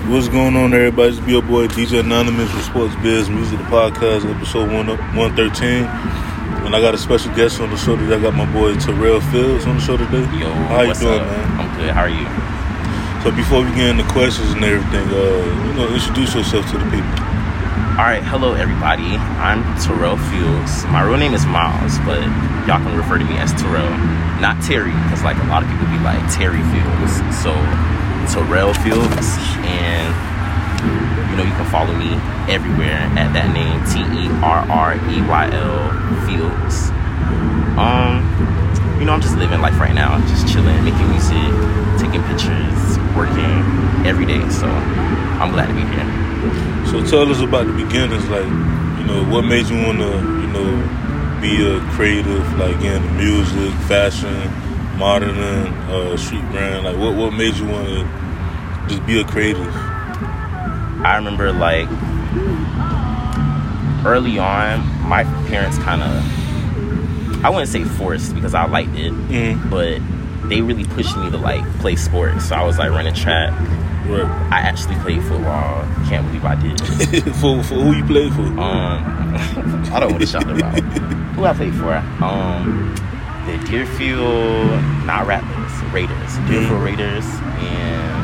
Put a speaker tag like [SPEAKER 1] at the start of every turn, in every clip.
[SPEAKER 1] What's going on, everybody? It's your boy DJ Anonymous with Sports Biz Music, the podcast, episode 113. And I got a special guest on the show today. I got my boy Terrell Fields on the show today.
[SPEAKER 2] Yo,
[SPEAKER 1] how you doing,
[SPEAKER 2] up?
[SPEAKER 1] man?
[SPEAKER 2] I'm good. How are you?
[SPEAKER 1] So before we get into questions and everything, introduce yourself to the people.
[SPEAKER 2] All right, hello everybody. I'm Terrell Fields. My real name is Miles, but y'all can refer to me as Terrell, not Terry, because like a lot of people be like Terry Fields. So Terrell Fields, and you can follow me everywhere at that name, TERREYL Fields. I'm just living life right now, just chilling, making music, taking pictures, working every day. So I'm glad to be here.
[SPEAKER 1] So tell us about the beginnings, like, what made you want to, be a creative, like in music, fashion, modeling, street brand, like what made you want to just be a creative?
[SPEAKER 2] I remember like early on, my parents kind of, I wouldn't say forced because I liked it, but they really pushed me to like play sports. So I was like running track.
[SPEAKER 1] Right.
[SPEAKER 2] I actually played football. Can't believe I did.
[SPEAKER 1] for who you played for?
[SPEAKER 2] I don't want to shout them out. Who I played for? The Deerfield, not Rattlers, Raiders. Deerfield Raiders and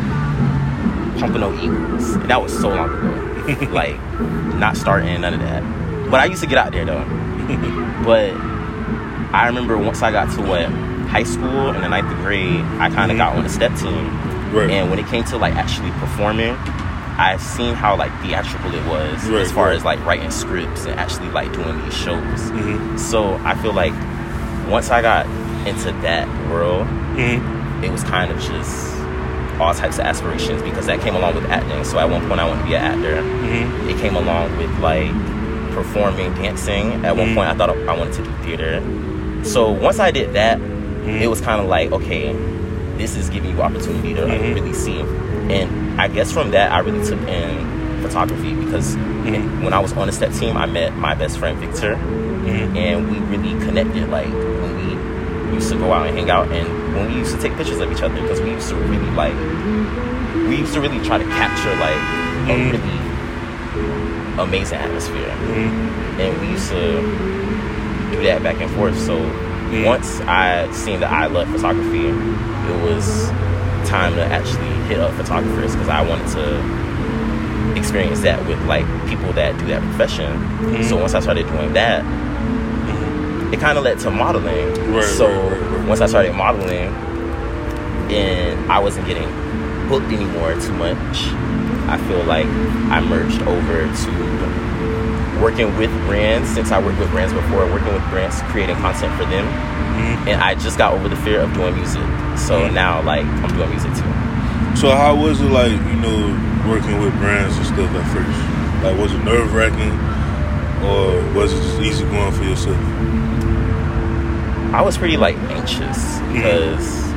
[SPEAKER 2] Pompano Eagles. And that was so long ago. Like, not starting, none of that. But I used to get out there though. But I remember once I got to high school in the 9th grade, I kind of got on the step team.
[SPEAKER 1] Right.
[SPEAKER 2] And when it came to like actually performing, I seen how like theatrical it was as far as like writing scripts and actually like doing these shows. So I feel like once I got into that world, it was kind of just all types of aspirations because that came along with acting. So at one point I wanted to be an actor. It came along with like performing, dancing. At one point I thought I wanted to do theater. So once I did that, it was kind of like, okay, this is giving you opportunity to like, really see. And I guess from that, I really took in photography because when I was on the step team, I met my best friend, Victor. And we really connected, like, when we used to go out and hang out and when we used to take pictures of each other because we used to really try to capture, like, a really amazing atmosphere. And we used to do that back and forth. So once I seen that I loved photography, it was time to actually hit up photographers because I wanted to experience that with like people that do that profession. So once I started doing that, it kind of led to modeling. Once I started modeling and I wasn't getting booked anymore too much, I feel like I merged over to working with brands. Since I worked with brands before, working with brands, creating content for them. And I just got over the fear of doing music. So now, like, I'm doing music too.
[SPEAKER 1] So how was it, like, working with brands and stuff at first? Like, was it nerve-wracking or was it just easy going for yourself?
[SPEAKER 2] I was pretty, like, anxious because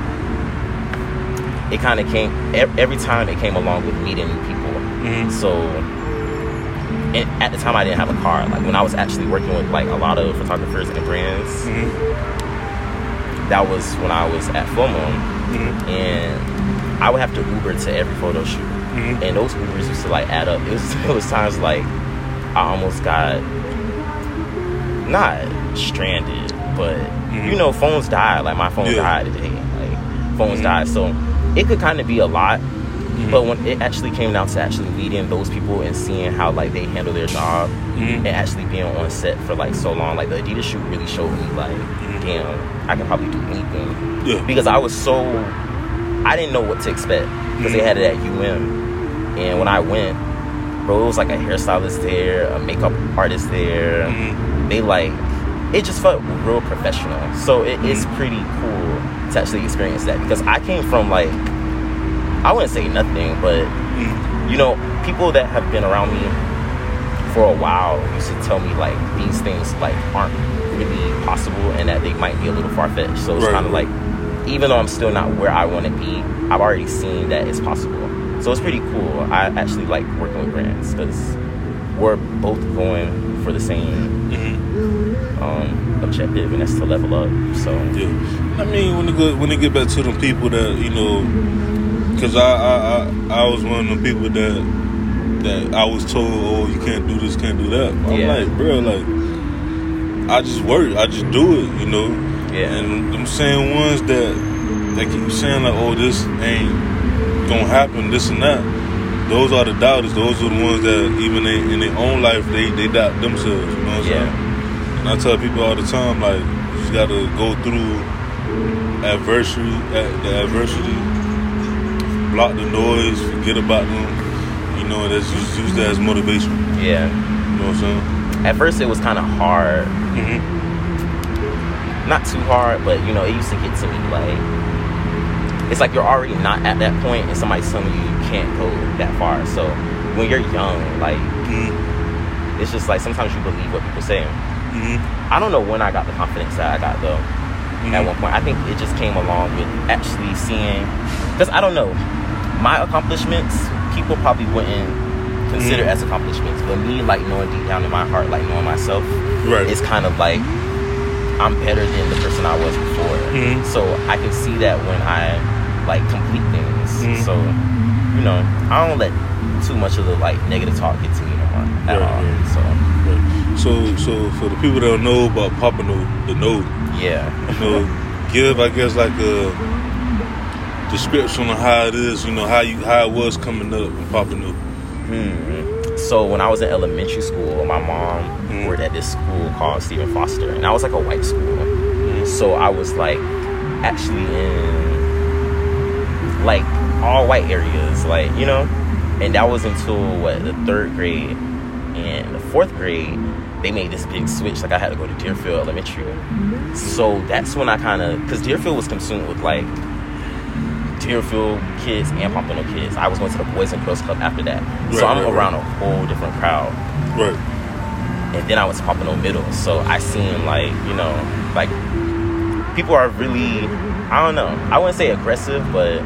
[SPEAKER 2] it kind of came, every time it came along with meeting new people. So, and at the time I didn't have a car. Like, when I was actually working with, like, a lot of photographers and brands, that was when I was at Full Moon, and I would have to Uber to every photo shoot, and those Ubers used to like add up. It was times like I almost got not stranded, but phones died. Like my phone died today. Like phones died, so it could kind of be a lot. But when it actually came down to actually meeting those people and seeing how like they handle their job and actually being on set for like so long, like the Adidas shoot really showed me like, damn, I can probably do anything. Because I didn't know what to expect because they had it at UM. And when I went, bro, it was like a hairstylist there, a makeup artist there. They like, it just felt real professional. So it is pretty cool to actually experience that because I came from like, I wouldn't say nothing, but people that have been around me for a while used to tell me like these things like aren't really possible and that they might be a little far-fetched. So it's kind of like, even though I'm still not where I want to be, I've already seen that it's possible. So it's pretty cool. I actually like working with brands because we're both going for the same objective, and that's to level up. So
[SPEAKER 1] I mean, when it get back to them people that Cause I was one of the people that I was told, oh, you can't do this, can't do that. I'm like, bro, like, I just work, I just do it, you know.
[SPEAKER 2] Yeah.
[SPEAKER 1] And them same ones that keep saying like, oh, this ain't gonna happen, this and that. Those are the doubters. Those are the ones that even in their own life they doubt themselves. You know what I'm saying? And I tell people all the time, like, you just gotta go through the adversity, block the noise, forget about them. You know, that's just use that as motivation.
[SPEAKER 2] Yeah.
[SPEAKER 1] You know what I'm saying?
[SPEAKER 2] At first, it was kind of hard.
[SPEAKER 1] Mm-hmm.
[SPEAKER 2] Not too hard, but you know, it used to get to me like, it's like you're already not at that point, and somebody's telling you can't go that far. So when you're young, like, it's just like sometimes you believe what people say. I don't know when I got the confidence that I got though. At one point, I think it just came along with actually seeing, because I don't know, my accomplishments people probably wouldn't consider as accomplishments, but me, like, knowing deep down in my heart, like knowing myself, it's kind of like I'm better than the person I was before. So I can see that when I like complete things. So, you know, I don't let too much of the like negative talk get to me no more at all.
[SPEAKER 1] So for the people that don't know about Pompano, the Node, you know, give, I guess, like a description of how it is, you know, how it was coming up in Pompano.
[SPEAKER 2] So when I was in elementary school, my mom worked at this school called Stephen Foster, and I was like a white school. So I was like actually in like all white areas, like, you know, and that was until the 3rd grade. And the 4th grade, they made this big switch. Like, I had to go to Deerfield Elementary. So that's when I kind of, because Deerfield was consumed with like Deerfield kids and Pompano kids. I was going to the Boys and Girls Club after that. So I'm around a whole different crowd. And then I was Pompano Middle. So I seen, like, you know, like, people are really, I don't know, I wouldn't say aggressive, but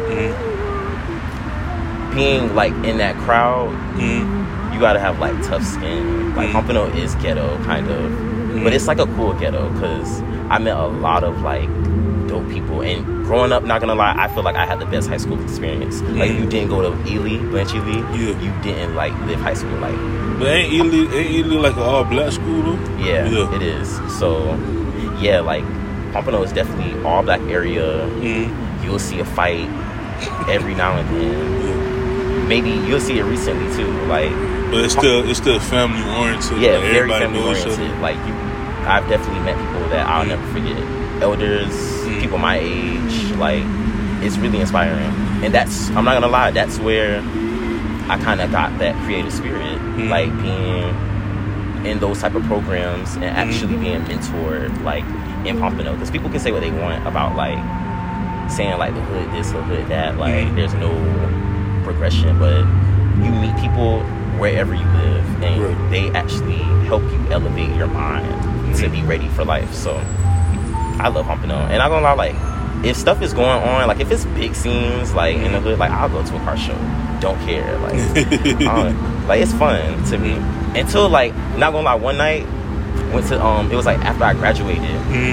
[SPEAKER 2] being like in that crowd, you gotta have like tough skin. Like, Pompano is ghetto, kind of, but it's like a cool ghetto, because I met a lot of like dope people. And growing up, not gonna lie, I feel like I had the best high school experience. Like, if you didn't go to Blanche Ely, you didn't like live high school like.
[SPEAKER 1] But ain't Ely like an all black school though?
[SPEAKER 2] Yeah, it is. So yeah, like, Pompano is definitely all black area. You'll see a fight every now and then. Maybe you'll see it recently too, like.
[SPEAKER 1] But it's still family oriented.
[SPEAKER 2] Yeah,
[SPEAKER 1] like,
[SPEAKER 2] very family oriented. Like, I've definitely met people that I'll never forget. Elders, people my age, like, it's really inspiring. And that's, I'm not gonna lie, that's where I kind of got that creative spirit, like being in those type of programs and actually being mentored, like, in Pompano. Because people can say what they want about, like, saying like the hood this or hood that, like, there's no progression, but you meet people wherever you live, and they actually help you elevate your mind to be ready for life. So I love Pompano. And I'm gonna lie, like, if stuff is going on, like, if it's big scenes, like, in the hood, like, I'll go to a car show. Don't care. Like, like, it's fun to me. Until, like, not gonna lie, one night, went to, it was, like, after I graduated.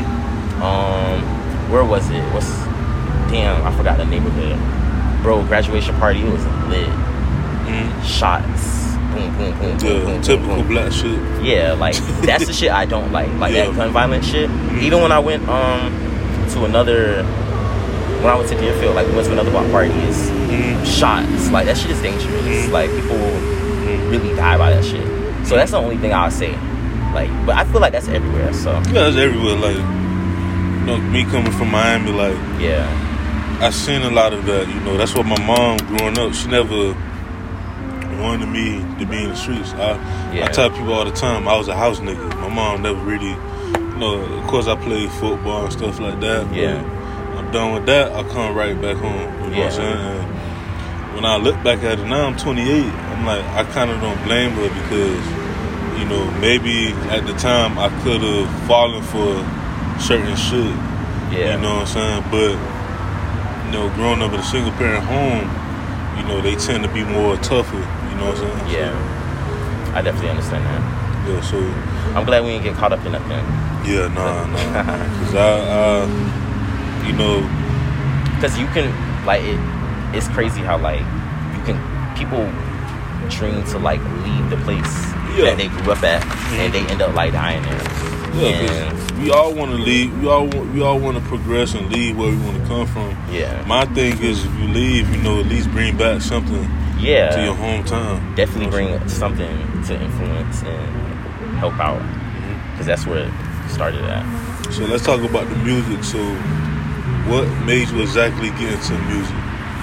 [SPEAKER 2] Where was it? Damn, I forgot the neighborhood. Bro, graduation party, it was lit. Shots. Boom, boom, boom, boom, boom,
[SPEAKER 1] typical
[SPEAKER 2] boom.
[SPEAKER 1] black shit.
[SPEAKER 2] Yeah, like, that's the shit I don't like that gun violent shit. Even when I went to another, when I went to Deerfield, like, we went to another block parties, shots, like, that shit is dangerous. Like, people really die by that shit. So that's the only thing I'll say. Like, but I feel like that's everywhere. So
[SPEAKER 1] yeah, that's everywhere. Like, you know, me coming from Miami, like, I seen a lot of that. You know, that's what my mom growing up, she never wanted me to be in the streets. I tell people all the time, I was a house nigga. My mom never really, you know, of course I played football and stuff like that. But I'm done with that, I come right back home. You know what I'm saying? And when I look back at it now, I'm 28. I'm like, I kind of don't blame her, because, you know, maybe at the time I could have fallen for certain shit. You know what I'm saying? But, you know, growing up in a single parent home, you know, they tend to be more tougher. You know what I'm saying?
[SPEAKER 2] Yeah, I definitely understand that.
[SPEAKER 1] Yeah, so
[SPEAKER 2] I'm glad we didn't get caught up in nothing.
[SPEAKER 1] Yeah, nah. Cause I you know,
[SPEAKER 2] because you can, like, it's crazy how like people dream to like leave the place that they grew up at, and they end up like dying there.
[SPEAKER 1] Yeah, because we all want to leave. We all want to progress and leave where we want to come from.
[SPEAKER 2] Yeah.
[SPEAKER 1] My thing is, if you leave, you know, at least bring back something.
[SPEAKER 2] Yeah.
[SPEAKER 1] To your hometown.
[SPEAKER 2] Definitely bring something to influence and help out, because that's where it started at.
[SPEAKER 1] So let's talk about the music. So, what made you exactly get into music?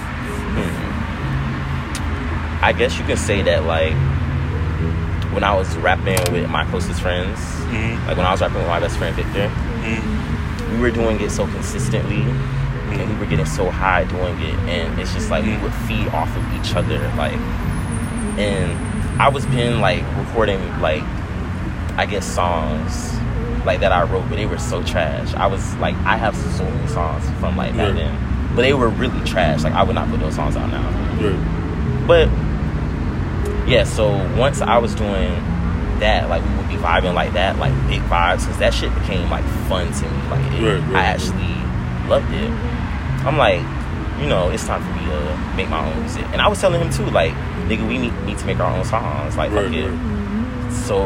[SPEAKER 2] I guess you can say that, like, when I was rapping with my closest friends, like when I was rapping with my best friend Victor, we were doing it so consistently, and we were getting so high doing it, and it's just like we would feed off of each other, like. And I was been like recording, like, I guess songs like that I wrote, but they were so trash. I was like, I have so many songs from like back then, but they were really trash. Like, I would not put those songs out now. But yeah, so once I was doing that, like, we would be vibing like that, like big vibes, because that shit became like fun to me. Like, I actually loved it. I'm like, you know, it's time for me to make my own music. And I was telling him too, like, nigga, we need to make our own songs. Like, fuck it. So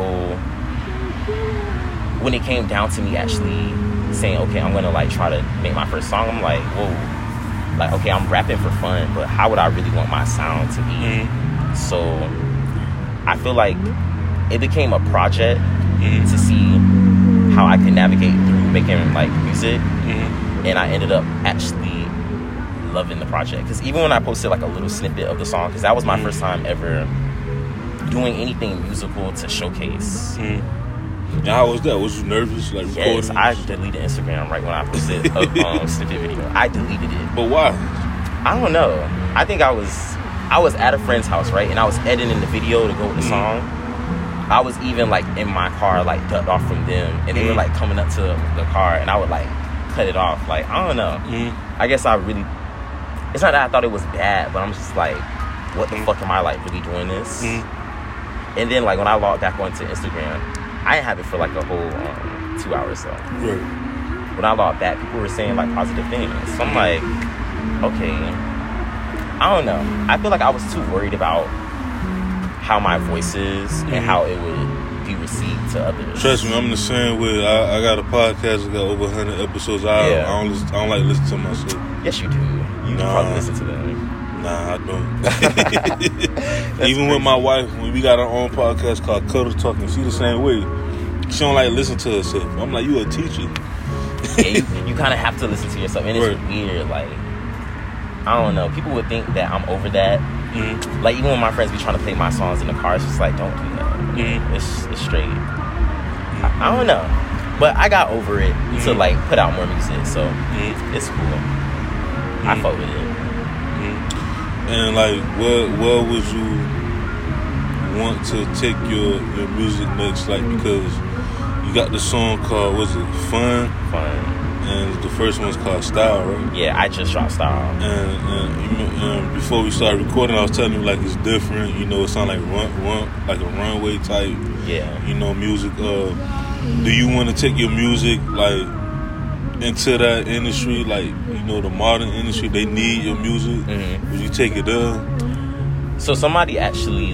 [SPEAKER 2] when it came down to me actually saying, okay, I'm gonna like try to make my first song, I'm like, whoa, like, okay, I'm rapping for fun, but how would I really want my sound to be? So I feel like it became a project to see how I could navigate through making like music, and I ended up actually loving the project, because even when I posted like a little snippet of the song, because that was my first time ever doing anything musical to showcase.
[SPEAKER 1] And how was that? Was you nervous, like, recording?
[SPEAKER 2] Yes, I deleted Instagram right when I posted a snippet video. I deleted it.
[SPEAKER 1] But why?
[SPEAKER 2] I don't know. I think I was at a friend's house, right? And I was editing the video to go with the song. I was even like in my car, like ducked off from them, and they were like coming up to the car, and I would like cut it off. Like, I don't know. I guess it's not that I thought it was bad, but I'm just like, what the fuck am I like really doing this? And then like when I logged back onto Instagram, I didn't have it for like a whole 2 hours though. When I logged back, people were saying like positive things. So I'm like, okay, I don't know. I feel like I was too worried about how my voice is and how it would be received to others.
[SPEAKER 1] Trust me, I'm the same way. I got a podcast that got over 100 episodes. I don't like listening to myself.
[SPEAKER 2] Yes, you do. You probably listen to them.
[SPEAKER 1] Nah, I don't. Even with my wife, when we got our own podcast called Cuddle Talking, she the same way. She don't like listen to herself. I'm like, you a teacher.
[SPEAKER 2] You kind of have to listen to yourself, and it's weird. Like, I don't know. People would think that I'm over that. Like, even when my friends be trying to play my songs in the car, it's just like, don't do that. It's straight. I don't know. But I got over it to like put out more music, so it's cool. I fuck with it.
[SPEAKER 1] And like, where would you want to take your music next? Like, because you got the song called, was it Fun? And the first one's called Style, right?
[SPEAKER 2] Yeah, I just dropped Style.
[SPEAKER 1] And before we started recording, I was telling you, like, it's different. You know, it sounds like like a runway type.
[SPEAKER 2] Yeah.
[SPEAKER 1] You know, music. Do you want to take your music like into that industry, like, you know, the modern industry? They need your music. Would you take it there?
[SPEAKER 2] So somebody actually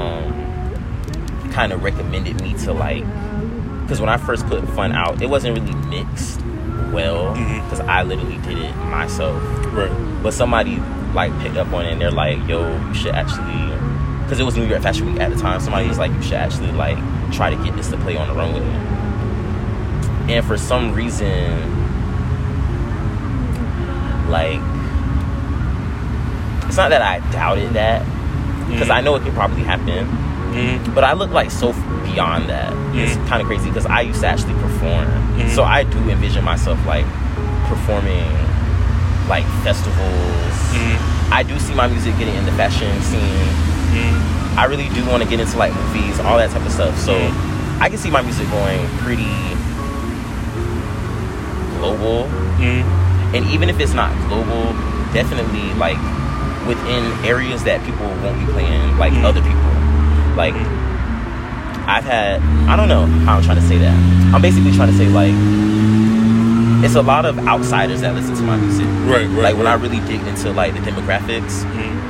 [SPEAKER 2] kind of recommended me to, like, because when I first put Fun out, it wasn't really mixed well, because I literally did it myself. But somebody like picked up on it, and they're like, yo, you should actually, because it was New York Fashion Week at the time, somebody was like, you should actually like try to get this to play on the runway. And for some reason, like, it's not that I doubted that, because I know it could probably happen, but I look like so beyond that. It's kind of crazy, because I used to actually perform, so I do envision myself like performing like festivals. I do see my music getting in the fashion scene. I really do want to get into like movies, all that type of stuff, so I can see my music going pretty global. And even if it's not global, definitely like within areas that people won't be playing, like other people. Like, I don't know how I'm trying to say that. I'm basically trying to say, like, it's a lot of outsiders that listen to my music.
[SPEAKER 1] Right.
[SPEAKER 2] Like when I really dig into like the demographics,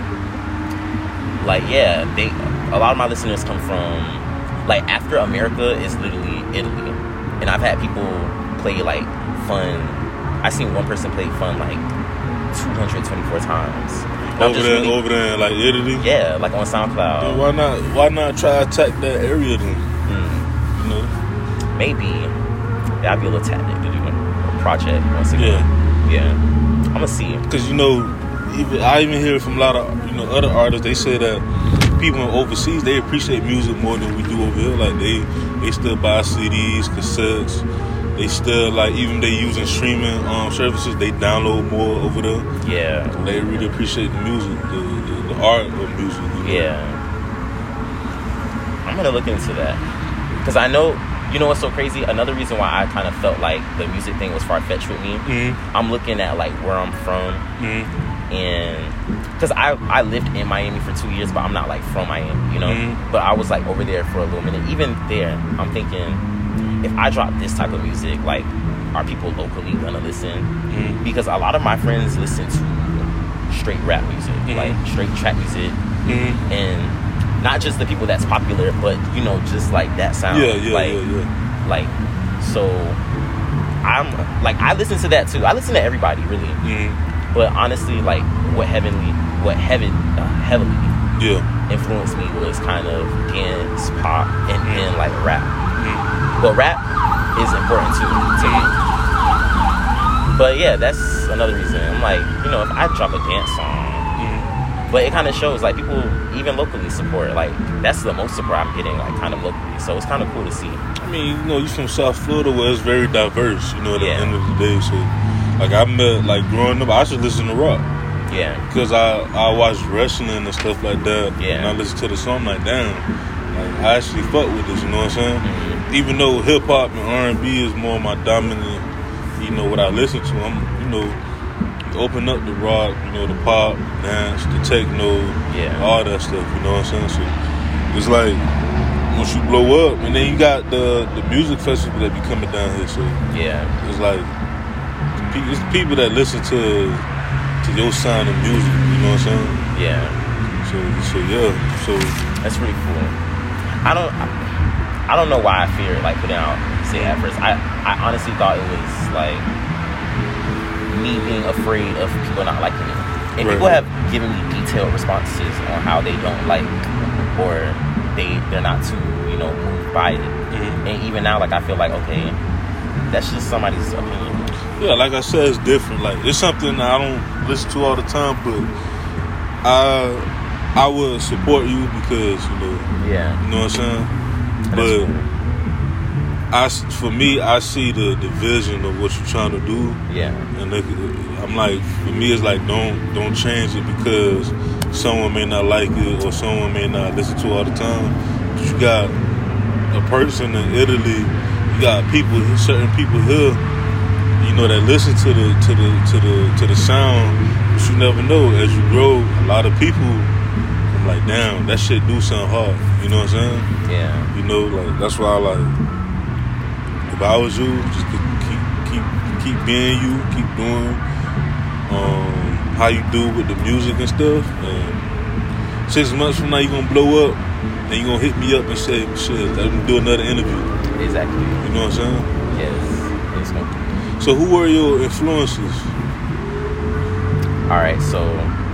[SPEAKER 2] like a lot of my listeners come from like after America is literally Italy, and I've had people play like Fun. I seen one person play Fun like 224 times.
[SPEAKER 1] Over there in like Italy?
[SPEAKER 2] Yeah, like on SoundCloud.
[SPEAKER 1] Then why not try to attack that area then? You know?
[SPEAKER 2] Maybe that'd be a little tactic to do a project once again. Yeah. I'm gonna see.
[SPEAKER 1] Because I even hear from a lot of other artists. They say that people overseas, they appreciate music more than we do over here. Like they still buy CDs, cassettes. They still like, even they using streaming services, they download more over there.
[SPEAKER 2] Yeah.
[SPEAKER 1] They really appreciate the music, the art of music.
[SPEAKER 2] Yeah. I'm gonna look into that because I know. You know what's so crazy? Another reason why I kind of felt like the music thing was far-fetched with me. I'm looking at like where I'm from, and because I lived in Miami for 2 years, but I'm not like from Miami, you know. But I was like over there for a little minute. Even there, I'm thinking, if I drop this type of music, like, are people locally gonna listen? Because a lot of my friends listen to straight rap music, like straight trap music, and not just the people that's popular, but just like that sound. Like, so I'm like, I listen to that too. I listen to everybody really, but honestly, like what heavily influenced me was kind of dance, pop, and then like rap. But rap is important too to me. But yeah, that's another reason. I'm like, if I drop a dance song, but it kind of shows like people even locally support. Like that's the most support I'm getting, like kind of locally. So it's kind of cool to see.
[SPEAKER 1] I mean, you're from South Florida where it's very diverse. At the end of the day, so like I met like growing up, I should listen to rock.
[SPEAKER 2] Yeah.
[SPEAKER 1] Because I watch wrestling and stuff like that.
[SPEAKER 2] Yeah.
[SPEAKER 1] And I listen to the song like, damn, like I actually fuck with this. You know what I'm saying? Even though hip hop and R&B is more my dominant, what I listen to. I'm, open up the rock, the pop, dance, the techno, all that stuff, you know what I'm saying? So it's like once you blow up, and then you got the music festival that be coming down here, so it's like it's people that listen to your sound of music, you know what I'm saying?
[SPEAKER 2] Yeah.
[SPEAKER 1] So
[SPEAKER 2] that's pretty cool. I don't know why I fear like putting out say at first. I honestly thought it was like me being afraid of people not liking it. And people have given me detailed responses on how they don't like, or they're not too, moved by it. And even now, like I feel like, okay, that's just somebody's opinion.
[SPEAKER 1] Yeah, like I said, it's different. Like it's something I don't listen to all the time, but I would support you because you know what I'm saying. But for me, I see the vision of what you're trying to do. Yeah. And I'm like, for me, it's like don't change it because someone may not like it or someone may not listen to it all the time. But you got a person in Italy, you got certain people here, that listen to the sound. But you never know. As you grow, a lot of people, I'm like, damn, that shit do sound hard. You know what I'm saying? Yeah. Like that's why I like. If I was you, just keep being you, keep doing how you do with the music and stuff. And 6 months from now, you gonna blow up, and you gonna hit me up and say, "Shit, let me do another interview."
[SPEAKER 2] Exactly.
[SPEAKER 1] You know what I'm saying?
[SPEAKER 2] Yes.
[SPEAKER 1] So, who were your influences?
[SPEAKER 2] All right, so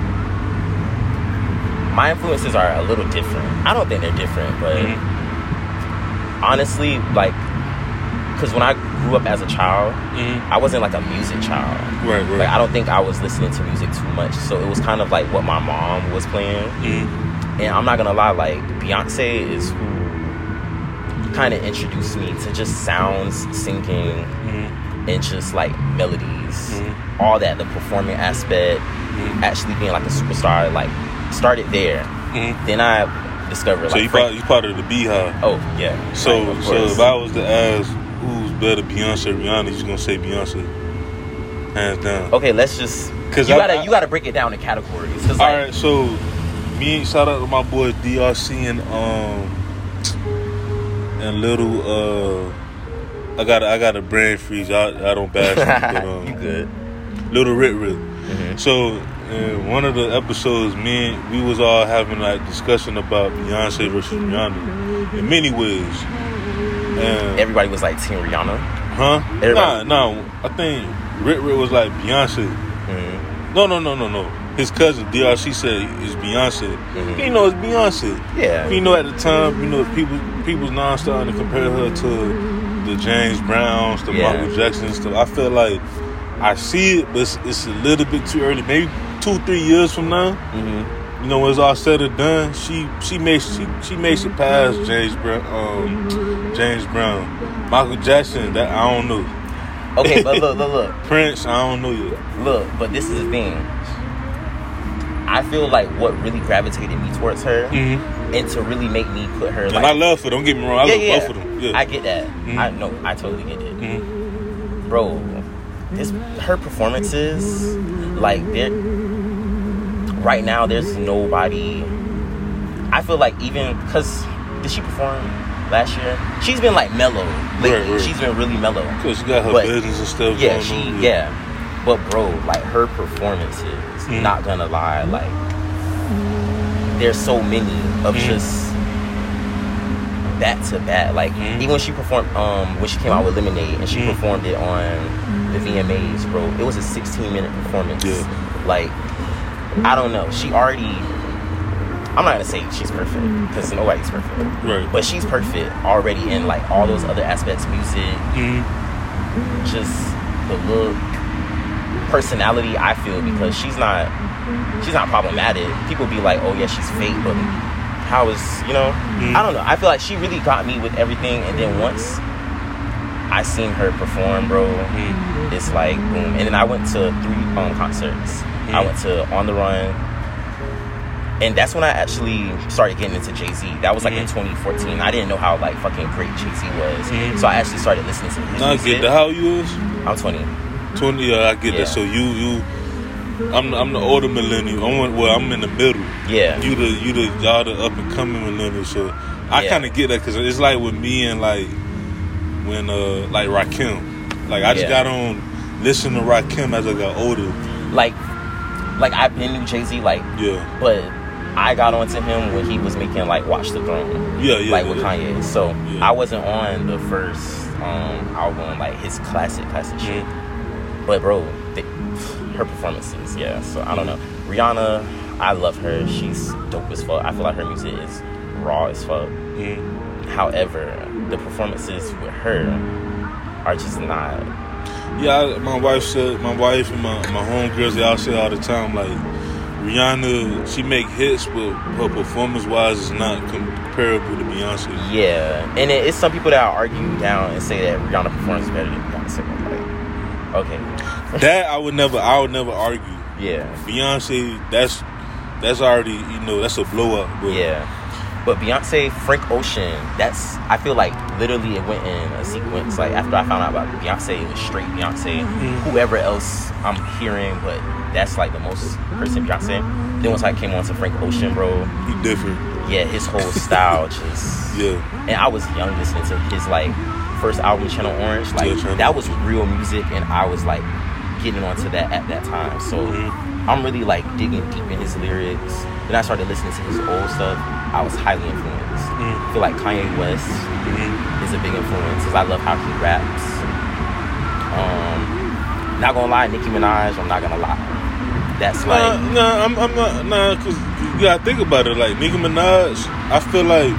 [SPEAKER 2] my influences are a little different. I don't think they're different, but honestly, like, because when I grew up as a child, I wasn't like a music child. Right. Like, I don't think I was listening to music too much. So it was kind of like what my mom was playing. And I'm not going to lie, like, Beyonce is who kind of introduced me to just sounds, singing, and just like melodies. All that, the performing aspect, actually being like a superstar, like, started there. Then I discovered,
[SPEAKER 1] so
[SPEAKER 2] like...
[SPEAKER 1] you part of the Beehive.
[SPEAKER 2] Oh, yeah.
[SPEAKER 1] So if I was to ask who's better, Beyonce or Rihanna, you're going to say Beyonce. Hands down.
[SPEAKER 2] Okay, let's just... You gotta break it down in categories.
[SPEAKER 1] All right, so shout out to my boy DRC and little I got a brain freeze. I don't bash it, but,
[SPEAKER 2] you good.
[SPEAKER 1] Little Rit Rit. So in one of the episodes, we was all having like discussion about Beyonce versus Rihanna in many ways. And
[SPEAKER 2] everybody was like Team Rihanna.
[SPEAKER 1] Huh? No. I think Rit Rit was like Beyonce. No. His cousin DRC said it's Beyonce. You know it's Beyonce.
[SPEAKER 2] Yeah.
[SPEAKER 1] You know at the time, you know people's now starting to compare her to the James Browns, the Michael Jackson stuff. I feel like I see it, but it's a little bit too early. Maybe 2-3 years from now. You know, when it's all said and done, she makes it past James Brown. Michael Jackson, that I don't know.
[SPEAKER 2] Okay, but look.
[SPEAKER 1] Prince, I don't know yet.
[SPEAKER 2] Look, but this is the thing. I feel like what really gravitated me towards her, and to really make me put her.
[SPEAKER 1] And I love her. Don't get me wrong. I love both of them. Yeah.
[SPEAKER 2] I get that. I know. I totally get it, bro. Her performances, like right now, there's nobody. I feel like even because did she perform last year? She's been like mellow lately. Right. She's been really mellow.
[SPEAKER 1] Cause she got her business and stuff.
[SPEAKER 2] Yeah,
[SPEAKER 1] going on.
[SPEAKER 2] Yeah. But bro, like her performances, not gonna lie, like there's so many of just back to back. Like even when she performed, when she came out with Lemonade and she performed it on the VMAs, bro, it was a 16-minute performance.
[SPEAKER 1] Yeah.
[SPEAKER 2] Like I don't know, she already. I'm not gonna say she's perfect because nobody's perfect,
[SPEAKER 1] right?
[SPEAKER 2] But she's perfect already in like all those other aspects, music, just the look, personality. I feel because she's not problematic. People be like, oh yeah, she's fake, but how is I don't know. I feel like she really got me with everything, and then once I seen her perform, bro, it's like boom. And then I went to 3 concerts. I went to On the Run. And that's when I actually started getting into Jay-Z. That was like in 2014. I didn't know how like fucking great Jay-Z was. So I actually started listening to his music.
[SPEAKER 1] I get that. How old you is?
[SPEAKER 2] I'm 20.
[SPEAKER 1] 20, yeah, I get that. So I'm the older millennial. I'm in the middle.
[SPEAKER 2] Yeah.
[SPEAKER 1] Y'all the up and coming millennial. So I kind of get that because it's like with me and like when like Rakim. Like I just got on listening to Rakim as I got older.
[SPEAKER 2] Like I've been knew Jay-Z but I got onto him when he was making like Watch the Throne. With Kanye. So I wasn't on the first album, like his classic shit. But bro, her performances, so I don't know. Rihanna, I love her. She's dope as fuck. I feel like her music is raw as fuck. However, the performances with her are just not.
[SPEAKER 1] Yeah, my wife and my homegirls, they all say all the time, like, Rihanna, she make hits, but her performance-wise is not comparable to Beyonce.
[SPEAKER 2] Yeah, and it's some people that argue down and say that Rihanna performs better than Beyonce. Like, okay.
[SPEAKER 1] That I would never argue.
[SPEAKER 2] Yeah.
[SPEAKER 1] Beyonce, that's already, that's a blow-up. But
[SPEAKER 2] But Beyonce, Frank Ocean, I feel like literally it went in a sequence. Like after I found out about Beyonce, it was straight Beyonce. Whoever else I'm hearing, but that's like the most person Beyonce. Then once I came on to Frank Ocean, bro.
[SPEAKER 1] He different.
[SPEAKER 2] Yeah, his whole style just. And I was young listening to his like first album, Channel Orange. Like that was real music, and I was like getting onto that at that time. So I'm really like digging deep in his lyrics. Then I started listening to his old stuff. I was highly influenced. I feel like Kanye West is a big influence because I love how he raps. Not gonna lie, Nicki Minaj, I'm not gonna lie. That's like...
[SPEAKER 1] I'm not, because you gotta think about it. Like, Nicki Minaj, I feel like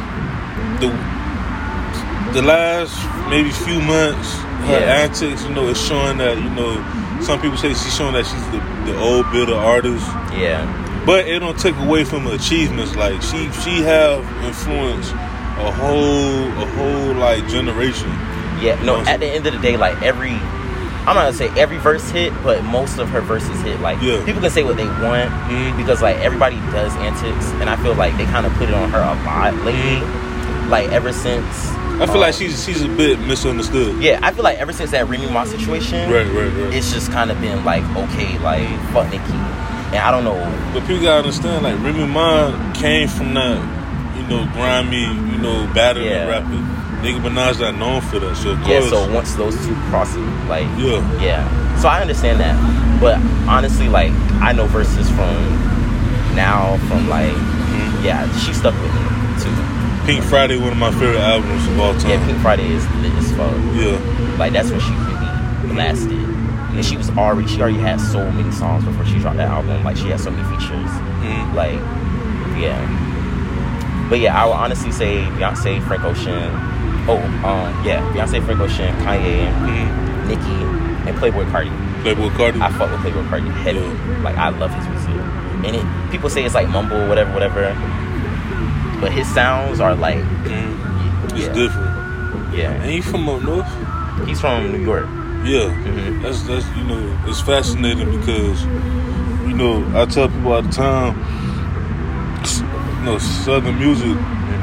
[SPEAKER 1] the last maybe few months, her antics, is showing that, some people say she's showing that she's the old bitter artist.
[SPEAKER 2] Yeah.
[SPEAKER 1] But it don't take away from her achievements. Like she have influenced a whole like generation.
[SPEAKER 2] Yeah, no. At the end of the day, like I'm not gonna say every verse hit, but most of her verses hit. Like people can say what they want because like everybody does antics, and I feel like they kind of put it on her a lot lately. Like ever since.
[SPEAKER 1] I feel like she's a bit misunderstood.
[SPEAKER 2] Yeah, I feel like ever since that Remy Ma situation,
[SPEAKER 1] right.
[SPEAKER 2] It's just kind of been like, okay, like fuck Nicki. And I don't know.
[SPEAKER 1] But people gotta understand, like, Remy Ma came from that, grimy, battling rapping. Nicki Minaj not known for that. So of
[SPEAKER 2] Yeah,
[SPEAKER 1] course,
[SPEAKER 2] so once those two cross, like,
[SPEAKER 1] yeah.
[SPEAKER 2] So I understand that. But honestly, like, I know verses from now, from like, yeah, she stuck with me too.
[SPEAKER 1] Pink Friday, one of my favorite albums of all time.
[SPEAKER 2] Yeah, Pink Friday is lit as fuck.
[SPEAKER 1] Yeah.
[SPEAKER 2] Like, that's when she really blasted. And she already had so many songs before she dropped that album. Like, she had so many features. Like, yeah. But yeah, I would honestly say Beyonce, Frank Ocean. Beyonce, Frank Ocean, Kanye, Nicki, and Playboi Carti.
[SPEAKER 1] Playboi Carti?
[SPEAKER 2] I fuck with Playboi Carti heavy.
[SPEAKER 1] Yeah.
[SPEAKER 2] Like, I love his music. And people say it's like mumble, whatever. But his sounds are like...
[SPEAKER 1] It's different.
[SPEAKER 2] Yeah.
[SPEAKER 1] And he from up north?
[SPEAKER 2] He's from New York.
[SPEAKER 1] Yeah. That's you know, it's fascinating because, you know, I tell people all the time, you know, Southern music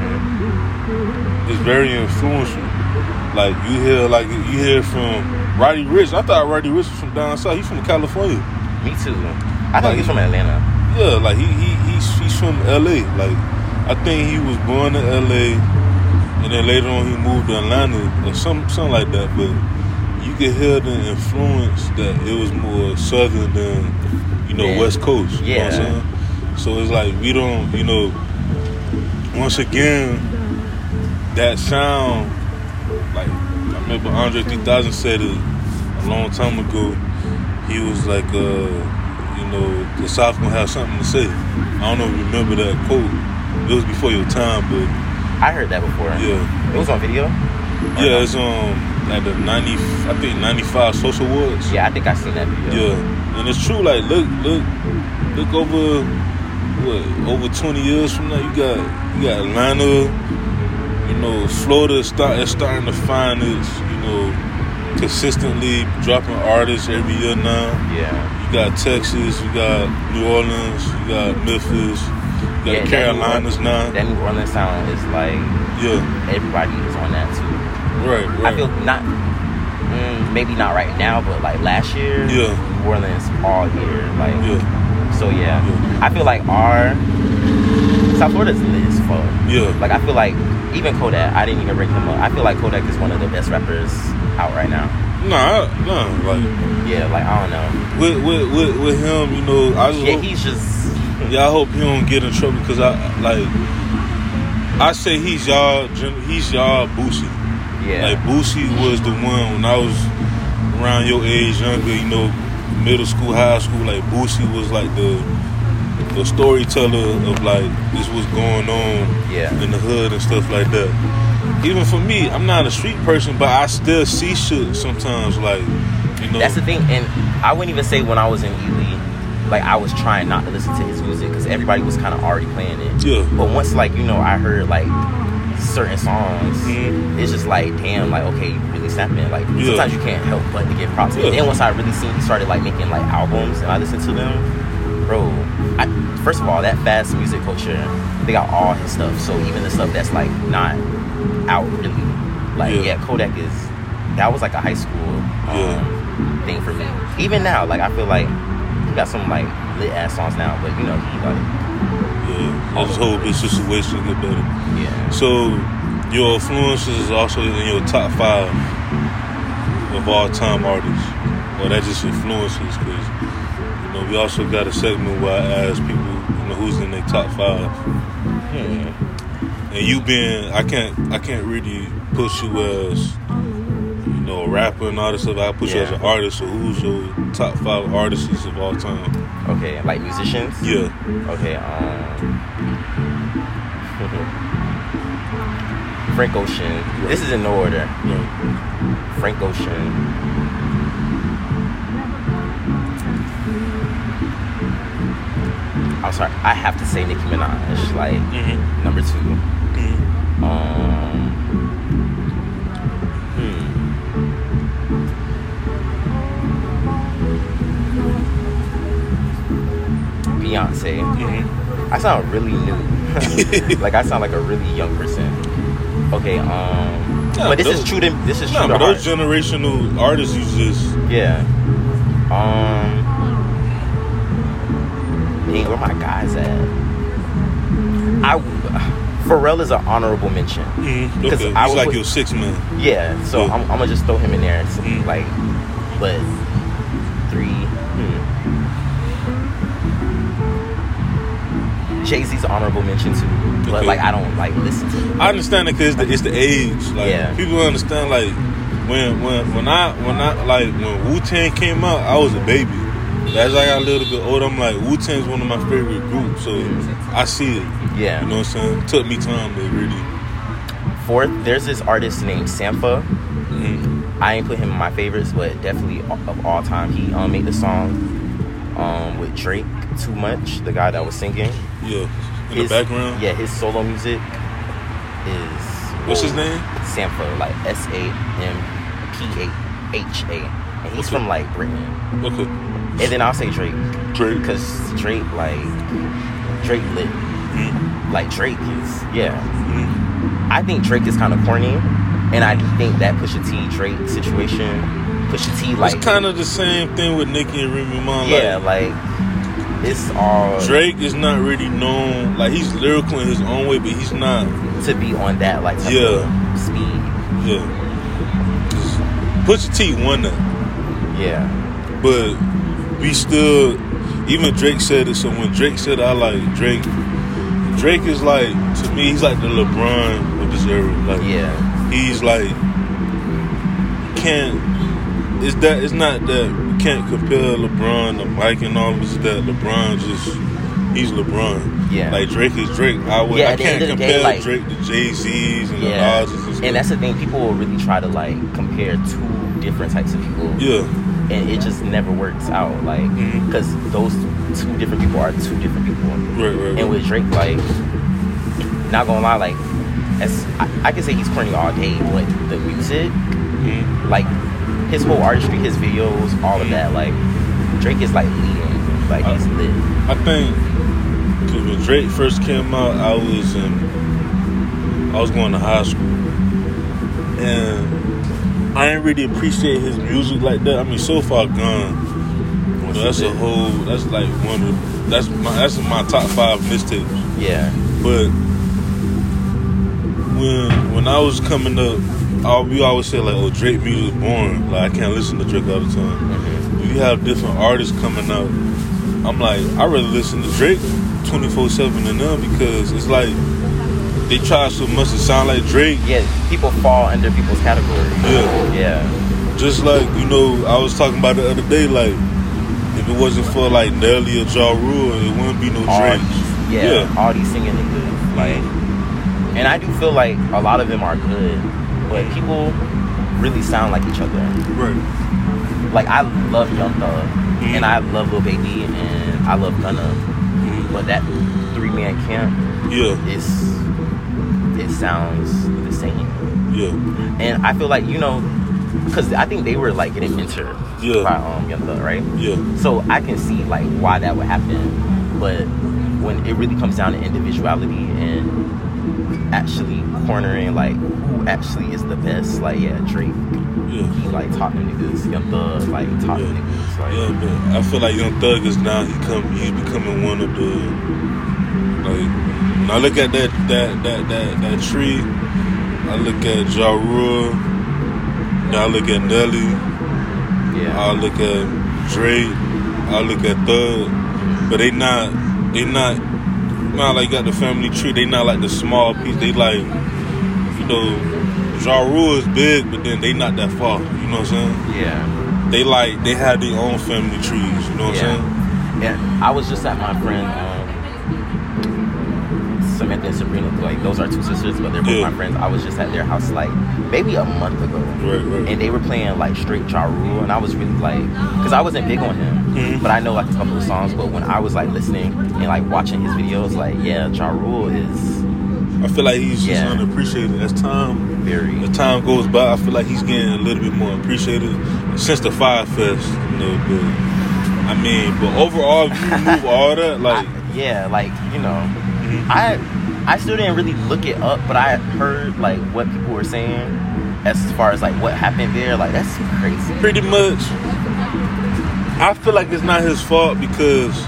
[SPEAKER 1] is very influential. Like you hear from Roddy Ricch. I thought Roddy Ricch was from down south. He's from California.
[SPEAKER 2] Me too. I thought he's from Atlanta.
[SPEAKER 1] Yeah, like he's from LA. Like I think he was born in LA and then later on he moved to Atlanta or something like that. But you could hear the influence that it was more southern than, you know, West Coast. You know what I'm saying? So it's like we don't, you know, once again, that sound, like I remember Andre 3000 said it a long time ago. He was like, you know, the South gonna have something to say. I don't know if you remember that quote. It was before your time, but
[SPEAKER 2] I heard that before.
[SPEAKER 1] Yeah.
[SPEAKER 2] It was on video?
[SPEAKER 1] Yeah, it's at the 95 Social Awards.
[SPEAKER 2] Yeah, I think I seen that video.
[SPEAKER 1] Yeah. And it's true, like look over over 20 years from now, you got Atlanta, you know, Florida is starting to find its, you know, consistently dropping artists every year now.
[SPEAKER 2] Yeah.
[SPEAKER 1] You got Texas, you got New Orleans, you got Memphis, you got the Carolinas now.
[SPEAKER 2] That New Orleans sound is like, everybody is on that too.
[SPEAKER 1] Right.
[SPEAKER 2] I feel not, maybe not right now, but like last year, New Orleans all year, like, so yeah. I feel like our South Florida's lit as fuck. Yeah. Like I feel like even Kodak, I didn't even bring him up. I feel like Kodak is one of the best rappers out right now.
[SPEAKER 1] Like
[SPEAKER 2] I don't know.
[SPEAKER 1] With him, you know, I just hope,
[SPEAKER 2] he's just
[SPEAKER 1] I hope he don't get in trouble because I say he's y'all Boosie.
[SPEAKER 2] Yeah.
[SPEAKER 1] Like Boosie was the one when I was around your age, younger, you know, middle school, high school. Like Boosie was like the storyteller of like this was going on in the hood and stuff like that. Even for me, I'm not a street person, but I still see shit sometimes. Like, you know,
[SPEAKER 2] that's the thing. And I wouldn't even say when I was in Ely, like I was trying not to listen to his music because everybody was kind of already playing it. Yeah. But once, like, you know, I heard like certain songs, it's just like, damn, like, okay, you really snapping. Like sometimes you can't help but to give props. And then once I really seen he started like making like albums and I listened to them, bro. First of all, that fast music culture, they got all his stuff. So even the stuff that's like not out really, like Kodak that was like a high school thing for me. Even now, like I feel like he got some like lit ass songs now, but you know he like
[SPEAKER 1] I just hope his situation get better.
[SPEAKER 2] Yeah.
[SPEAKER 1] So your influences is also in your top 5 of all time artists, or that just influences because you know we also got a segment where I ask people, you know, who's in their top 5. And you being, I can't really put you as, you know, a rapper and all this stuff. I put you as an artist. So who's your top 5 artists of all time?
[SPEAKER 2] Okay, like musicians?
[SPEAKER 1] Yeah.
[SPEAKER 2] Okay, Frank Ocean. Right. This is in no order.
[SPEAKER 1] Right.
[SPEAKER 2] Frank Ocean. I'm sorry, I have to say Nicki Minaj, like number 2. Beyonce. I sound really new. Like I sound like a really young person. Okay, but this is true to
[SPEAKER 1] but those generational artists you just
[SPEAKER 2] dang, where my guys at? Pharrell is an honorable mention.
[SPEAKER 1] Okay. He's like your 6 man.
[SPEAKER 2] Yeah, so I'm gonna just throw him in there. So, like, but 3. Jay-Z's an honorable mention too, but like I don't like listen to it.
[SPEAKER 1] I understand it because it's the age. Like people understand. Like when Wu-Tang came out, I was a baby. As I got a little bit older, I'm like, Wu-Tang's one of my favorite groups, so I see it.
[SPEAKER 2] Yeah.
[SPEAKER 1] You know what I'm saying? It took me time to really.
[SPEAKER 2] 4th, there's this artist named Sampha. I ain't put him in my favorites, but definitely of all time. He made the song with Drake, Too Much, the guy that was singing.
[SPEAKER 1] Yeah. In the background?
[SPEAKER 2] Yeah, his solo music is...
[SPEAKER 1] What's his name?
[SPEAKER 2] Sampha, like Sampha. And he's from, like, Britain.
[SPEAKER 1] Okay.
[SPEAKER 2] And then I'll say Drake.
[SPEAKER 1] Drake?
[SPEAKER 2] Because Drake lit. Like, Drake is... Yeah. I think Drake is kind of corny. And I think that Pusha T Drake situation... Pusha T, like...
[SPEAKER 1] It's kind of the same thing with Nicki and Remy Ma.
[SPEAKER 2] Yeah, like... It's all...
[SPEAKER 1] Drake is not really known... Like, he's lyrical in his own way, but he's not...
[SPEAKER 2] To be on that, like, type of speed.
[SPEAKER 1] Yeah. Pusha T won that.
[SPEAKER 2] Yeah.
[SPEAKER 1] But we still... Even Drake said it, so when Drake said I like Drake... Drake is like... To me, he's like the LeBron of this era. Like, he's like... Can't... It's not that you can't compare LeBron to Mike and all. It's that LeBron he's LeBron.
[SPEAKER 2] Yeah.
[SPEAKER 1] Like Drake is Drake. I can't compare Drake to Jay-Z's and the Nas's and stuff.
[SPEAKER 2] And that's the thing. People will really try to like compare 2 different types of people.
[SPEAKER 1] Yeah.
[SPEAKER 2] And it just never works out. Like, because those 2 different people are 2 different people.
[SPEAKER 1] Right.
[SPEAKER 2] And with Drake, like, not gonna lie, like, I can say he's corny all day, but the music, like, his whole artistry, his videos, all of that, like, Drake is like leading, like he's lit.
[SPEAKER 1] I think because when Drake first came out, I was going to high school, and I didn't really appreciate his music like that. I mean, So Far Gone, that's like one of that's my top 5 mixtapes. Yeah, but when I was coming up, we always say like, oh, Drake music is boring. Like, I can't listen to Drake all the time. When you have different artists coming out, I'm like, I'd rather listen to Drake 24/7 than them, because it's like they try so much to sound like Drake.
[SPEAKER 2] Yeah, people fall under people's category. Yeah.
[SPEAKER 1] Just like, I was talking about the other day, like, if it wasn't for like Nelly or Ja Rule, it wouldn't be no Drake.
[SPEAKER 2] All these singing niggas. Like, and I do feel like a lot of them are good, but people really sound like each other.
[SPEAKER 1] Right.
[SPEAKER 2] Like, I love Young Thug, and I love Lil Baby, and I love Gunna. But that 3-man camp, it sounds the same. Yeah. And I feel like, because I think they were like getting mentored by Young Thug, right? Yeah. So I can see like why that would happen, but when it really comes down to individuality and actually cornering like who actually is the best, like Drake. Yeah. He like taught them niggas. Young Thug like taught them niggas. Like,
[SPEAKER 1] but I feel like Young Thug is now he's becoming one of the like. When I look at that tree, I look at Ja Rule. I look at Nelly. Yeah. I look at Drake. I look at Thug. But they not like got the family tree. They not like the small piece. They like, Ja Rule is big, but then they not that far. You know what I'm saying? Yeah. They have their own family trees. You know what I'm saying?
[SPEAKER 2] Yeah. I was just at my friend Samantha and Sabrina. Like, those are 2 sisters, but they're both my friends. I was just at their house like maybe a month ago. Right. And they were playing like straight Ja Rule, and I was really like, because I wasn't big on him, but I know like a couple of songs. But when I was like listening and like watching his videos, like Ja Rule is.
[SPEAKER 1] I feel like he's just unappreciated as time goes by. I feel like he's getting a little bit more appreciated since the Fyre Fest. But overall, if you remove all that, like
[SPEAKER 2] I still didn't really look it up, but I heard like what people were saying as far as like what happened there. Like, that's crazy.
[SPEAKER 1] Pretty much, I feel like it's not his fault because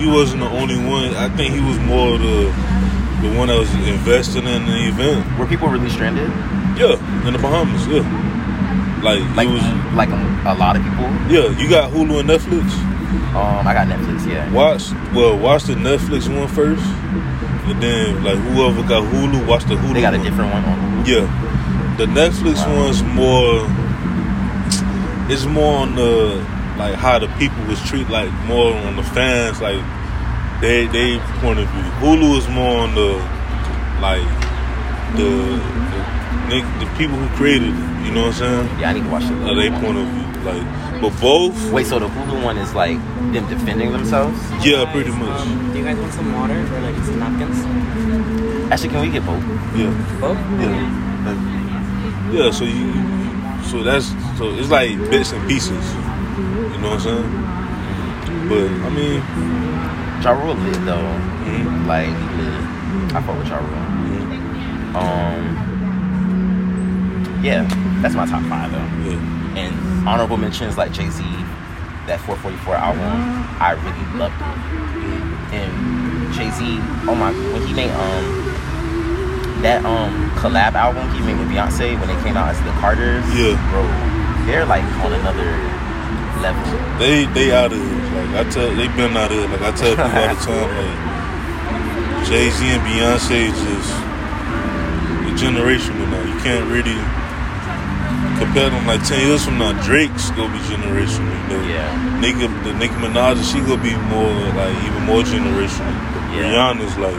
[SPEAKER 1] he wasn't the only one. I think he was more the one that was invested in the event.
[SPEAKER 2] Were people really stranded?
[SPEAKER 1] Yeah, in the Bahamas. Yeah, like it was
[SPEAKER 2] like a lot of people.
[SPEAKER 1] Yeah, you got Hulu and Netflix.
[SPEAKER 2] I got Netflix. Yeah.
[SPEAKER 1] Watch the Netflix one first, and then like whoever got Hulu, watch the Hulu.
[SPEAKER 2] They got a different one on Hulu.
[SPEAKER 1] Yeah, the Netflix one's more. It's more on the like how the people was treated, like more on the fans, like they point of view. Hulu is more on the like the people who created it. You know what I'm saying?
[SPEAKER 2] Yeah, I need to watch it.
[SPEAKER 1] They point of view, like, but both.
[SPEAKER 2] Wait, so the Hulu one is like them defending themselves?
[SPEAKER 1] Yeah, pretty much.
[SPEAKER 3] Do you guys want some water or like some napkins?
[SPEAKER 2] Actually, can we get both?
[SPEAKER 1] Yeah.
[SPEAKER 3] Both?
[SPEAKER 1] Yeah. Yeah. So it's like bits and pieces. You know what I'm saying? But I mean,
[SPEAKER 2] Ja Rule lit though.
[SPEAKER 1] Mm-hmm.
[SPEAKER 2] Like lit. I fuck with Ja Rule.
[SPEAKER 1] Mm-hmm.
[SPEAKER 2] Yeah, that's my top 5 though.
[SPEAKER 1] Yeah.
[SPEAKER 2] And honorable mentions like Jay-Z, that 444 album, I really loved it. And Jay-Z, when he made that collab album he made with Beyonce when they came out as the Carters,
[SPEAKER 1] yeah,
[SPEAKER 2] bro, they're like on another level.
[SPEAKER 1] They out of it. Like they've been out of it. Like I tell people all the time, like Jay-Z and Beyonce just generational now. You can't really compare them. Like 10 years from now, Drake's gonna be generational. You know,
[SPEAKER 2] yeah.
[SPEAKER 1] Nicki Minaj, she gonna be more like even more generational.
[SPEAKER 2] Yeah.
[SPEAKER 1] Rihanna's like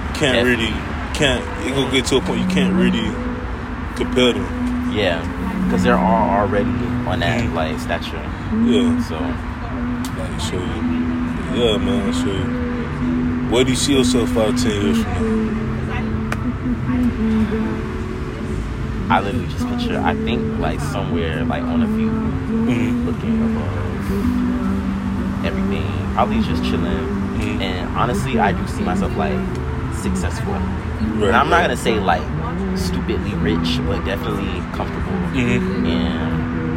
[SPEAKER 1] it gonna get to a point you can't really compare them.
[SPEAKER 2] Yeah, because they're all already on that like stature.
[SPEAKER 1] Yeah.
[SPEAKER 2] So
[SPEAKER 1] yeah, man. So where do you see yourself 5-10 years from now?
[SPEAKER 2] I literally just picture, I think like somewhere like on a view, looking above everything, probably just chilling. And honestly, I do see myself like successful.
[SPEAKER 1] Right,
[SPEAKER 2] and I'm not gonna say like stupidly rich, but definitely comfortable. And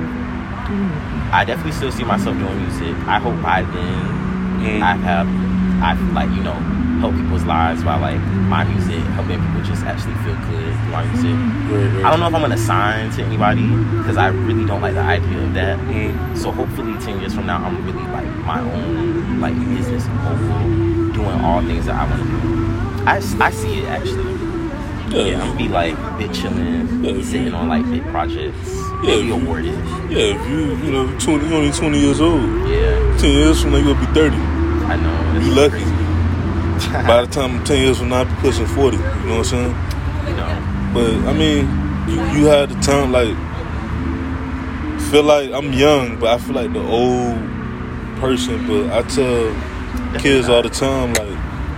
[SPEAKER 2] I definitely still see myself doing music. I hope by then I've like, you know, help people's lives by like my music, helping people just actually feel good through my music.
[SPEAKER 1] Right.
[SPEAKER 2] I don't know if I'm gonna sign to anybody because I really don't like the idea of that. So hopefully 10 years from now I'm really like my own like business mogul, doing all things that I want to do. I see it actually. Yeah, I'm gonna be like bit chilling, sitting on like big projects, maybe awarded.
[SPEAKER 1] Yeah, if you know, you're only 20 years old.
[SPEAKER 2] Yeah.
[SPEAKER 1] 10 years from now you're gonna be 30.
[SPEAKER 2] I know.
[SPEAKER 1] You lucky.
[SPEAKER 2] Crazy.
[SPEAKER 1] By the time 10 years from now, I'll be pushing 40. You know what I'm saying?
[SPEAKER 2] You know.
[SPEAKER 1] But I mean, you had the time like feel like I'm young, but I feel like the old person. But I tell kids all the time, like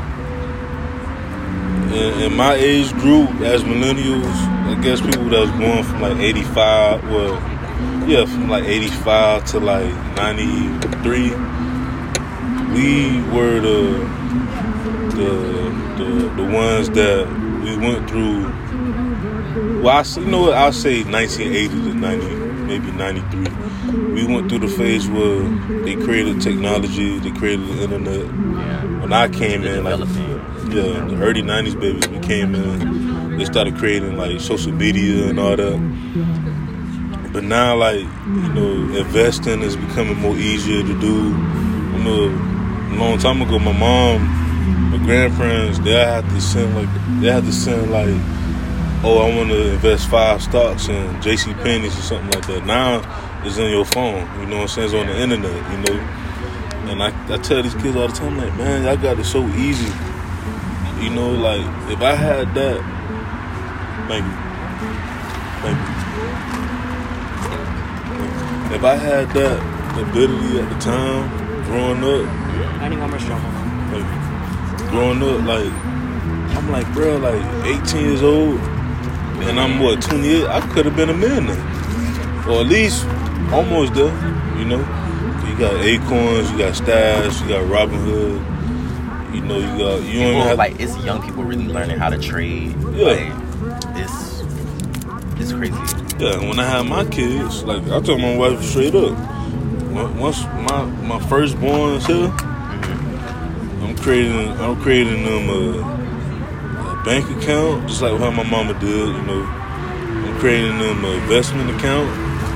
[SPEAKER 1] in my age group as millennials, I guess people that was born from like 85, from like 85 to like 93, we were the ones that we went through. Well, I'll say 1980 to 90, maybe 93. We went through the phase where they created technology, they created the internet.
[SPEAKER 2] Yeah.
[SPEAKER 1] When I came in, like, the early 90s, baby, we came in, they started creating like social media and all that. But now, like, you know, investing is becoming more easier to do. You know, a long time ago, my mom, my grandparents, they had to send like, oh, I want to invest 5 stocks in JCPenney's or something like that. Now it's in your phone, you know what I'm saying? It's on the internet, you know. And I tell these kids all the time, like, man, y'all got it so easy. You know, like, if I had that, if I had that ability at the time, growing up, like, I'm like, bro, like 18 years old, and I'm 28. I could have been a millionaire, or at least almost there. You know, you got Acorns, you got Stash, you got Robinhood. You know, you don't even have
[SPEAKER 2] like it's young people really learning how to trade.
[SPEAKER 1] Yeah,
[SPEAKER 2] like, it's crazy.
[SPEAKER 1] Yeah, when I had my kids, like I told my wife straight up, once my firstborn is here, I'm creating them a bank account, just like how my mama did. You know, I'm creating them an investment account,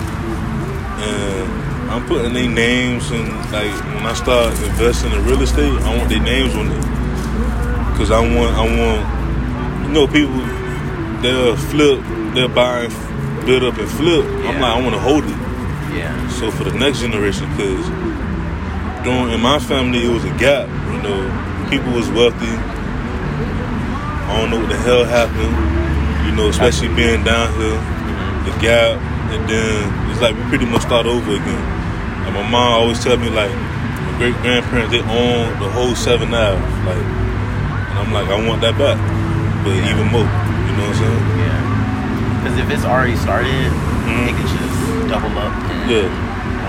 [SPEAKER 1] and I'm putting their names and like when I start investing in real estate, I want their names on it, because I want, you know, people they'll buy and build up and flip.
[SPEAKER 2] Yeah.
[SPEAKER 1] I'm like, I want to hold it.
[SPEAKER 2] Yeah.
[SPEAKER 1] So for the next generation, because in my family, it was a gap. You know, people was wealthy. I don't know what the hell happened. You know, especially being down here, the gap, and then it's like we pretty much start over again. And my mom always tell me like, my great grandparents, they own the whole 7 Ave. Like, and I'm like, I want that back, but even more. You know what I'm saying?
[SPEAKER 2] Yeah. Because if it's already started, it could just double up. And,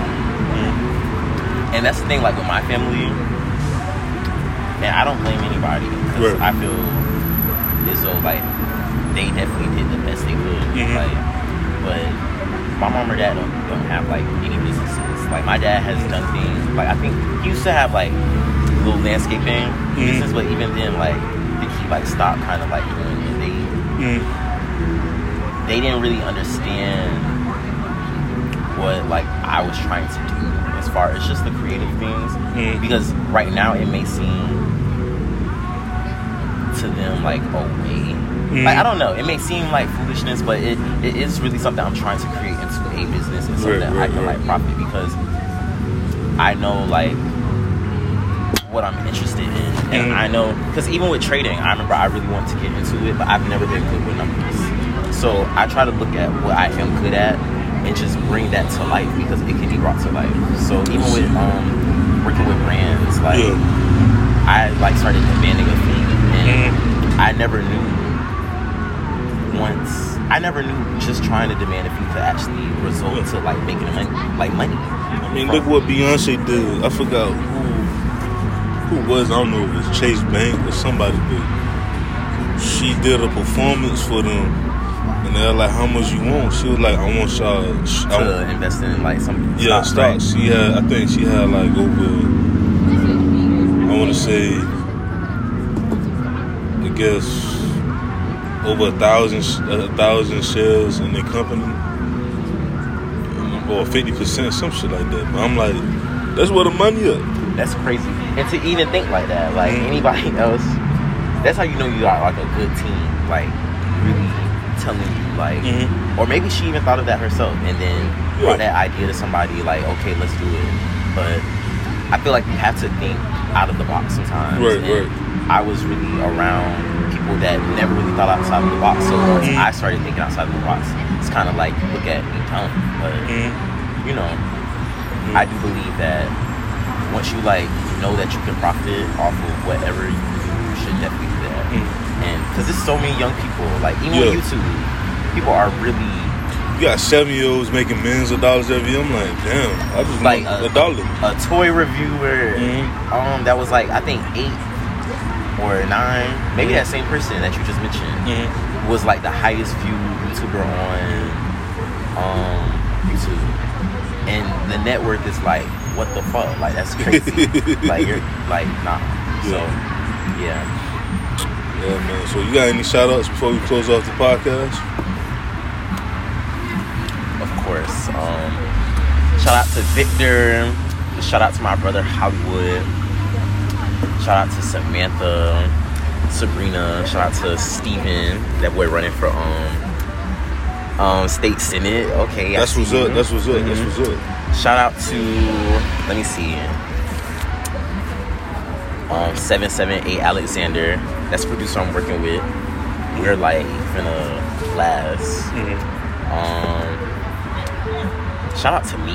[SPEAKER 2] and that's the thing, like with my family, man, I don't blame anybody, because I feel as though like they definitely did the best they could. Like, but my mom or dad don't have like any businesses. Like my dad has done things. Like I think he used to have like little landscaping business, but even then, like he like stopped kind of like doing it. They didn't really understand what like I was trying to do as far as just the creative things, because right now it may seem to them like a way, like I don't know, it may seem like foolishness, but it is really something I'm trying to create into a business and something I can like profit, because I know like what I'm interested in, and I know, because even with trading, I remember I really wanted to get into it, but I've never been good with numbers. So I try to look at what I am good at and just bring that to life, because it can be brought to life. So even with working with brands, like I like started demanding a fee, and I never knew just trying to demand a fee could actually result to like making money.
[SPEAKER 1] I mean, look what Beyonce did. I forgot who was, I don't know if it was Chase Bank or somebody, but she did a performance for them, and they're like, how much you want? She was like, I want y'all
[SPEAKER 2] to invest in like some
[SPEAKER 1] stocks. Right? I think she had like over, I want to say, I guess over 1,000 shares in their company, or 50%, some shit like that. But I'm like, that's where the money is.
[SPEAKER 2] That's crazy. And to even think like that, like anybody else, that's how you know you got like a good team, like really telling you like, or maybe she even thought of that herself and then brought that idea to somebody like, okay, let's do it. But I feel like you have to think out of the box sometimes. Right. I was really around people that never really thought outside of the box. So once I started thinking outside of the box, it's kind of like, look at me dumb. But you know, I do believe that once you like know that you can profit off of whatever you do, you should definitely do that. And because there's so many young people, like even with YouTube, people are really.
[SPEAKER 1] You got 7-year-olds making millions of dollars every year. I'm like, damn, I just
[SPEAKER 2] like
[SPEAKER 1] want $1.
[SPEAKER 2] A toy reviewer, that was like I think 8 or 9, maybe that same person that you just mentioned was like the highest viewed YouTuber on YouTube, and the net worth is like, what the fuck? Like that's crazy. Like you're like, nah. So yeah,
[SPEAKER 1] man. So you got any shout outs before we close off the podcast?
[SPEAKER 2] Of course. Shout out to Victor. Shout out to my brother Hollywood. Shout out to Samantha, Sabrina. Shout out to Steven, that boy running for state senate. Okay,
[SPEAKER 1] that's what's up. That's what's up. That's what's up.
[SPEAKER 2] Shout out to, let me see, 778 Alexander. That's the producer I'm working with. We're like finna blast. Shout out to me.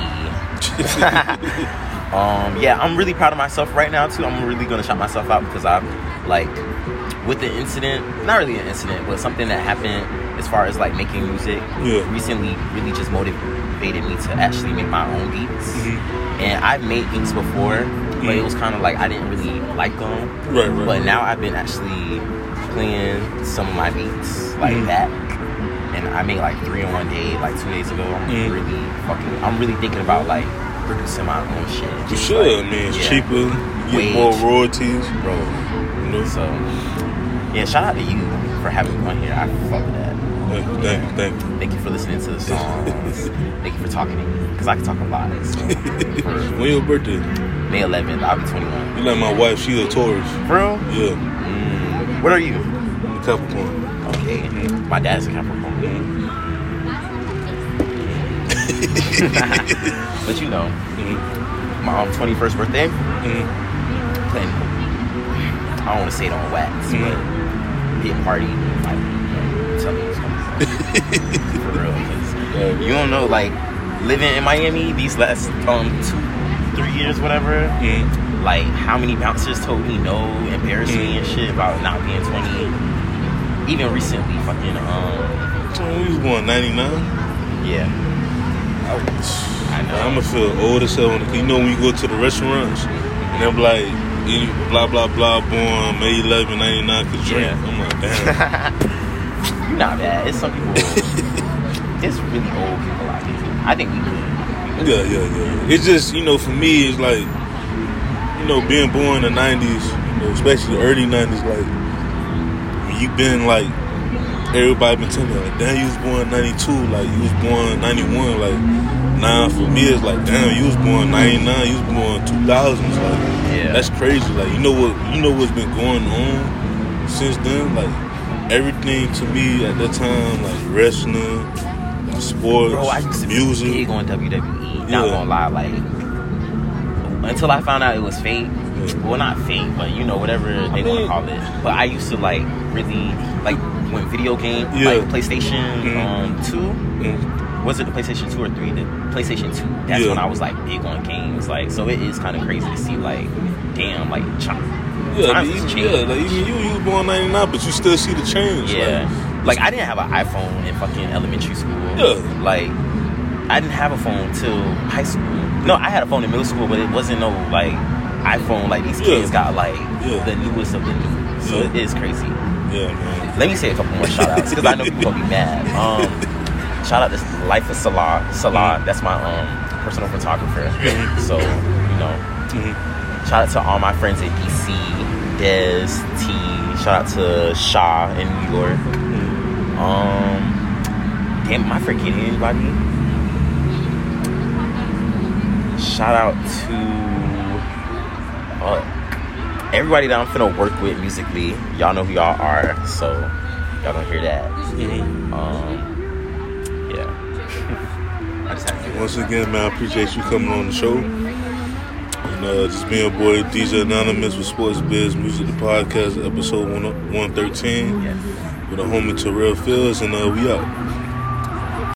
[SPEAKER 2] Yeah, I'm really proud of myself right now too. I'm really gonna shout myself out because I'm like, with the incident, not really an incident, but something that happened as far as like making music recently really just motivated me to actually make my own beats. And I've made beats before, but it was kind of like I didn't really like them. But now I've been actually playing some of my beats like that, and I made like 3 in one day, like 2 days ago. I'm really thinking about like producing my own shit.
[SPEAKER 1] You should. Like, I mean, it's cheaper. get more royalties,
[SPEAKER 2] bro.
[SPEAKER 1] You know?
[SPEAKER 2] So, yeah, shout out to you for having me on here. I fuck with that.
[SPEAKER 1] Thank you.
[SPEAKER 2] Thank you for listening to the songs. Thank you for talking to me, because I can talk a lot. So,
[SPEAKER 1] when your birthday?
[SPEAKER 2] May 11th. I'll be 21.
[SPEAKER 1] You like my wife? She a Taurus.
[SPEAKER 2] For real?
[SPEAKER 1] Yeah.
[SPEAKER 2] What are you?
[SPEAKER 1] I'm a Capricorn.
[SPEAKER 2] Okay.
[SPEAKER 1] Mm-hmm.
[SPEAKER 2] My dad's a Capricorn. But you know, my 21st birthday, playing, I don't want to say it on wax, but be a party, like, tell me what's coming. For real, because you don't know, like, living in Miami these last 2-3 years, whatever, like, how many bouncers told me no, embarrassed me and shit about not being 20. Even recently, fucking,
[SPEAKER 1] we was born 99.
[SPEAKER 2] Yeah.
[SPEAKER 1] I know.
[SPEAKER 2] I'm
[SPEAKER 1] gonna feel old as hell. You know when you go to the restaurants and they're like, blah blah blah, born May 11, 99, could drink.
[SPEAKER 2] Yeah.
[SPEAKER 1] I'm like, damn.
[SPEAKER 2] You're not bad. It's some people. It's really old people out here. I think we could.
[SPEAKER 1] Yeah. It's just, for me, it's like, being born in the 90s, especially the early 90s, like, you been like, everybody been telling me, like, damn, you was born 92, like, you was born 91, like, nah, for me, it's like, damn, you was born 99, you was born 2000s, like, that's crazy, like, you know what's been going on since then, like, everything to me at that time, like, wrestling, sports,
[SPEAKER 2] bro, I used to
[SPEAKER 1] music.
[SPEAKER 2] be big on WWE, not gonna lie, like, until I found out it was fake. Well, not fake, but whatever they want to call it. But I used to like really like when video game, like PlayStation 2. Was it the PlayStation 2 or 3? The PlayStation 2. That's when I was like big on games. Like, so it is kind of crazy to see like, damn, like times has changed.
[SPEAKER 1] Like even you was born 99, but you still see the change.
[SPEAKER 2] Yeah, like I didn't have an iPhone in fucking elementary school.
[SPEAKER 1] Yeah,
[SPEAKER 2] like I didn't have a phone till high school. No, I had a phone in middle school, but it wasn't no like iPhone, like these kids got like the newest of the new. So it is crazy.
[SPEAKER 1] Yeah, man.
[SPEAKER 2] Let me say a couple more shout outs because I know people gonna be mad. Shout out to Life of Salah. That's my personal photographer. So, shout out to all my friends in DC, Des, T. Shout out to Shaw in New York. Damn, am I forgetting anybody? Shout out to everybody that I'm finna work with musically. Y'all know who y'all are, so y'all gonna hear that. Yeah. I just had to
[SPEAKER 1] once again, man, I appreciate you coming on the show. And just being a boy, DJ Anonymous with Sports Biz Music, the podcast, episode 113. With a homie Terrell Fields, and we out.